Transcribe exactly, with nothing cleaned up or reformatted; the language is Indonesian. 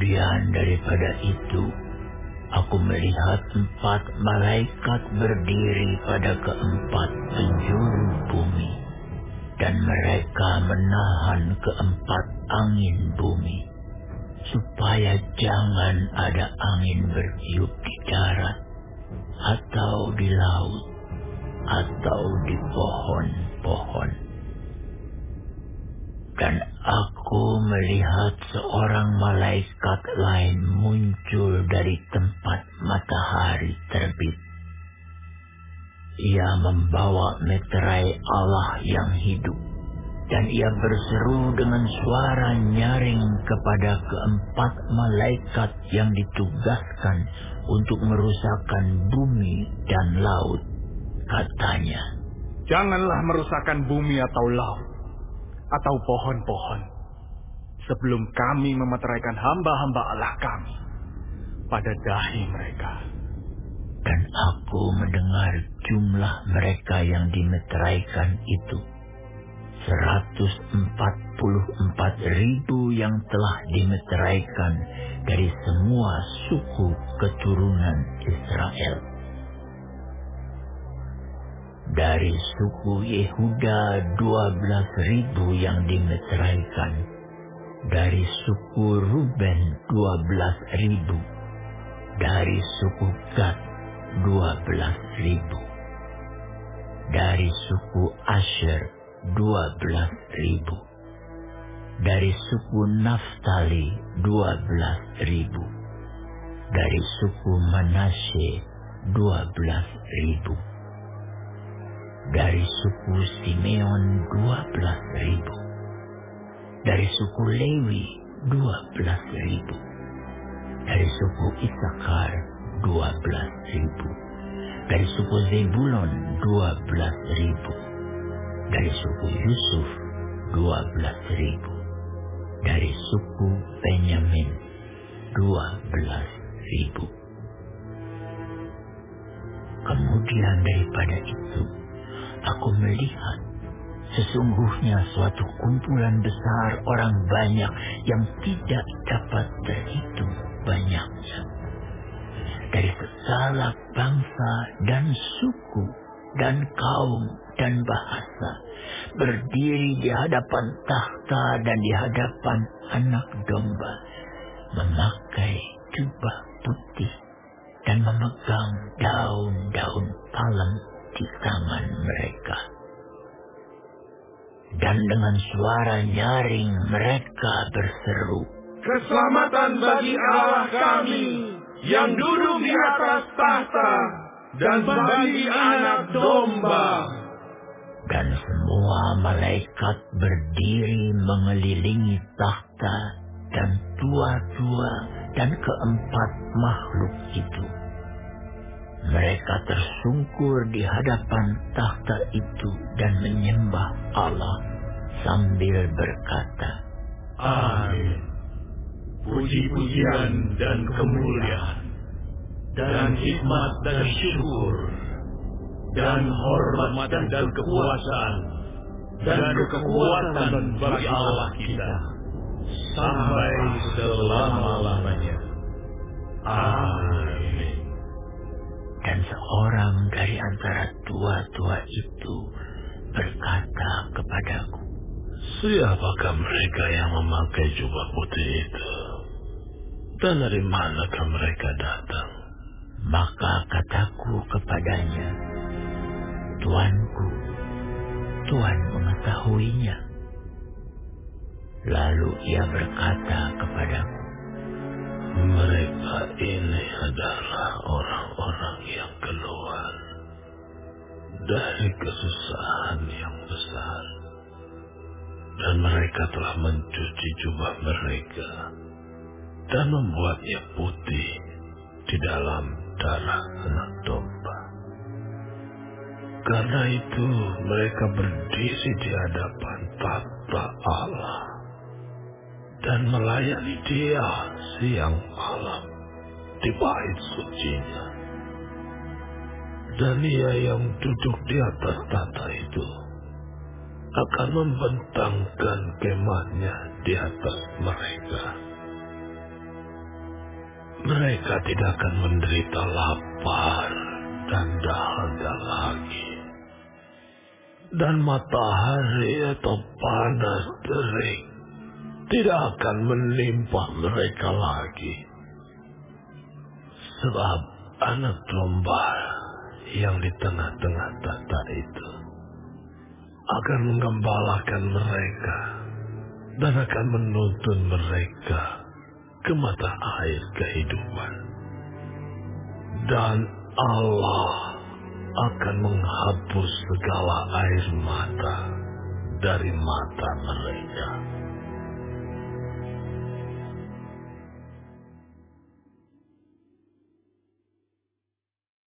Kemudian daripada itu, aku melihat empat malaikat berdiri pada keempat penjuru bumi, dan mereka menahan keempat angin bumi, supaya jangan ada angin bertiup di darat, atau di laut, atau di pohon-pohon. Dan aku melihat seorang malaikat lain muncul dari tempat matahari terbit. Ia membawa meterai Allah yang hidup, dan ia berseru dengan suara nyaring kepada keempat malaikat yang ditugaskan untuk merusakkan bumi dan laut. Katanya, "Janganlah merusakkan bumi atau laut, atau pohon-pohon, sebelum kami memeteraikan hamba-hamba Allah kami pada dahi mereka." Dan aku mendengar jumlah mereka yang dimeteraikan itu, seratus empat puluh empat ribu yang telah dimeteraikan dari semua suku keturunan Israel. Dari suku Yehuda dua belas ribu yang dimeteraikan, dari suku Ruben dua belas ribu, dari suku Gad dua belas ribu, dari suku Asher dua belas ribu, dari suku Naftali dua belas ribu, dari suku Manasye dua belas ribu, dari suku Simeon dua belas ribu, dari suku Lewi dua belas ribu, dari suku Isakar dua belas ribu, dari suku Zebulon dua belas ribu, dari suku Yusuf dua belas ribu, dari suku Benyamin dua belas ribu. Kemudian daripada itu, aku melihat sesungguhnya suatu kumpulan besar orang banyak yang tidak dapat terhitung banyaknya, dari segala bangsa dan suku dan kaum dan bahasa, berdiri di hadapan takhta dan di hadapan Anak Domba, memakai jubah putih dan memegang daun-daun palem di tangan mereka. Dan dengan suara nyaring mereka berseru, "Keselamatan bagi Allah kami yang duduk di atas tahta dan bagi Anak Domba." Dan semua malaikat berdiri mengelilingi takhta dan tua-tua dan keempat makhluk itu. Mereka tersungkur di hadapan takhta itu dan menyembah Allah sambil berkata, "Amin. Puji-pujian dan kemuliaan, dan hikmat dan syukur, dan hormat dan kekuasaan, dan kekuatan bagi Allah kita, sampai selama-lamanya. Amin." Dan seorang dari antara tua-tua itu berkata kepadaku, "Siapakah mereka yang memakai jubah putih itu? Dan dari manakah mereka datang?" Maka kataku kepadanya, "Tuanku, Tuhan mengetahuinya." Lalu ia berkata kepadaku, "Mereka ini adalah orang-orang yang keluar dari kesusahan yang besar, dan mereka telah mencuci jubah mereka dan membuatnya putih di dalam darah Anak Domba. Karena itu mereka berdiri di hadapan tahta Allah dan melayani Dia siang malam di bait sucinya. Dan Ia yang duduk di atas tahta itu akan membentangkan kemahnya di atas mereka. mereka tidak akan menderita lapar dan dahaga lagi. Dan matahari atau panas terik tidak akan menimpa mereka lagi. Sebab anak domba yang di tengah-tengah tahta itu akan menggembalakan mereka dan akan menuntun mereka ke mata air kehidupan. Dan Allah akan menghapus segala air mata dari mata mereka.